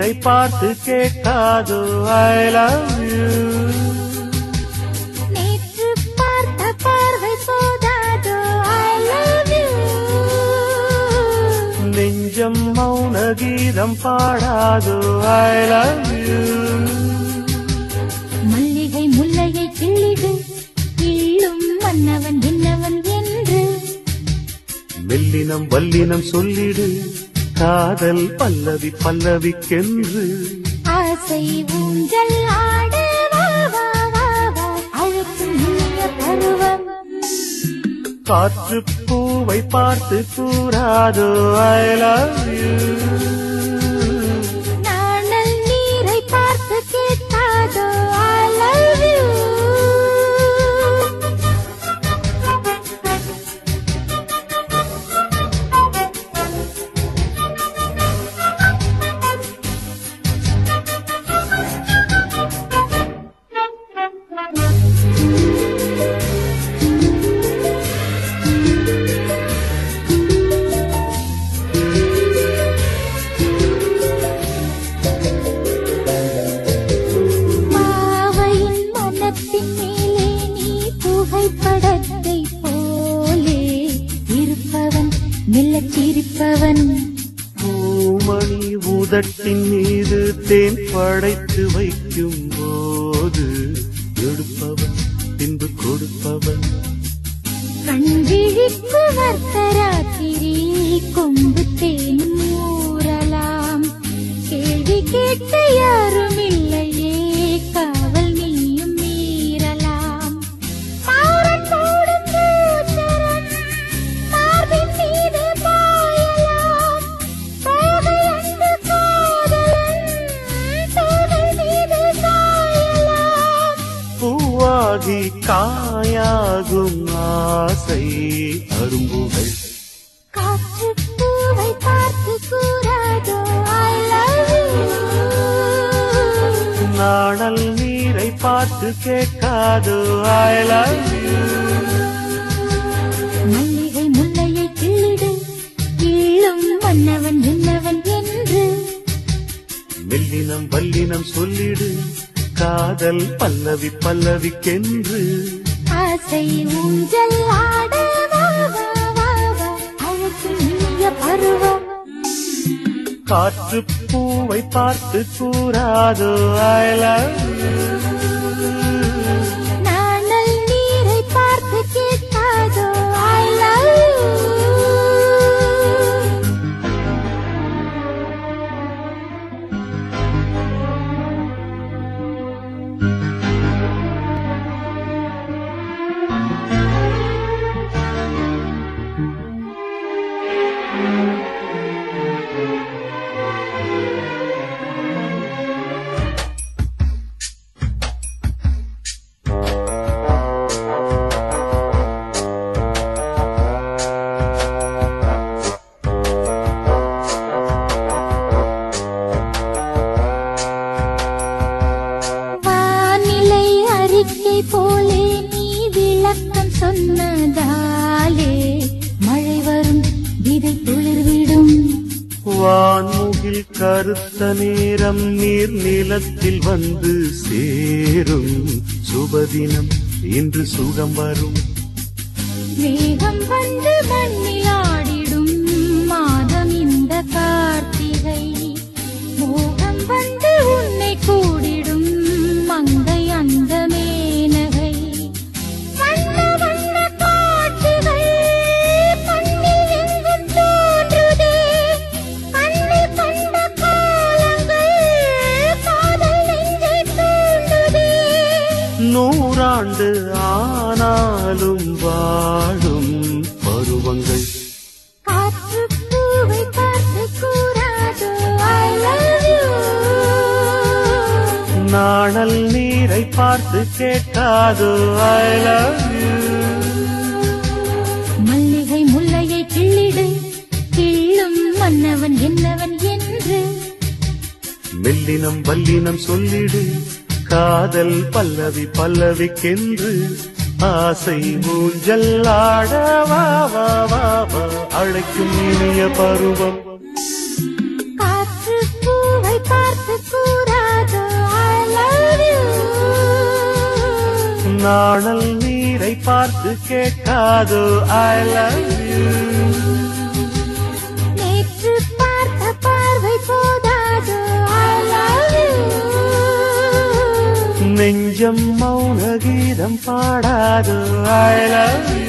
நீரை பார்த்து கேட்காதோ I love you. நேற்று பார்த்த பார்வை போதாதோ I love you. நெஞ்சம் மௌன கீதம் பாடாதோ I love you. மல்லிகை முல்லையை கிள்ளிடு கிள்ளும் மன்னவன் என்னவன் என்று மெல்லினம் வல்லினம் சொல்லிடு காதல் பல்லவி பல்லவிக்கென்று ஆசை ஊஞ்சல் ஆட வா வா வா வா அழைக்கும் இனிய பருவம் காற்று பூவை பார்த்து கூறாதோ I love you. நாணல் நீரை பார்த்து கேட்காதோ I love you. புகைப்படத்தை போலே இருப்பவன் மெல்லச் சிரிப்பவன் பூமணி உதட்டின் மீது தேன் படைத்து வைக்கும் போது எடுப்பவன் பின்பு கொடுப்பவன் கண்விழிக்கு வர்த்தராத்திரி கொம்பு தேன் ஊறலாம் கேள்வி கேட்க யாரும் இல்லையே காவல் நீயும் மீறலாம் மாறன் போடும் பூச்சரம் மார்பின் மீது பாயலாம் தோகை அன்பு காதலன் தோகை மீது சாயலாம் பூவாகி காயாகும் ஆசை அரும்புகள் காற்று பூவை பார்த்து கூறாதோ I love you. நாணல் நீரை பார்த்து கேட்காதோ I love you. மல்லிகை முல்லையை கிள்ளிடு கிள்ளும் மன்னவன் என்னவன் என்று மெல்லினம் வல்லினம் சொல்லிடு காதல் பல்லவி பல்லவிக்கென்று ஆசை ஊஞ்சல் ஆட வா வா வா வா அழைக்கும் இனிய பருவம் காற்று பூவை பார்த்து கூறாதோ I love you. நாணல் நீரை பார்த்து கேட்காதோ I love you. வானிலை அறிக்கை போலே நீ விளக்கம் சொன்னதாலே மழை வரும் விதை துளிர்விடும் வான்முகில் கருத்த நேரம் நீர் நிலத்தில் வந்து சேரும் சுபதினம் இன்று சுகம் வரும் மேகம் வந்து மண்ணில் ஆடிடும் மாதம் இந்த கார்த்திகை மோகம் வந்து உன்னை கூடிடும் மங்கை அந்த மேனகை வண்ண வண்ண காட்சிகள் மண்ணில் எங்கும் தோன்றுதே கண்ணில் கண்ட காலங்கள் காதல் நெஞ்சை தூண்டுதே நூறாண்டு ஆனாலும் வாழும் பருவங்கள் காற்று பூவை பார்த்து கூறாதோ I love you. நாணல் நீரை பார்த்து கேட்காதோ I love you. மல்லிகை முல்லையை கிள்ளிடு கிள்ளும் மன்னவன் என்னவன் என்று மெல்லினம் வல்லினம் சொல்லிடு காதல் பல்லவி பல்லவிக்கென்று ஆசை ஊஞ்சல் ஆட வா வா வா வா அழைக்கும் இனிய பருவம் காற்று பூவை பார்த்து நாணல் நீரை பார்த்து கேட்காதோ I love you. நேற்று பார்த்த பார்வை போதாதோ I love you. நெஞ்சம் மௌன கீதம் பாடாதோ I love you.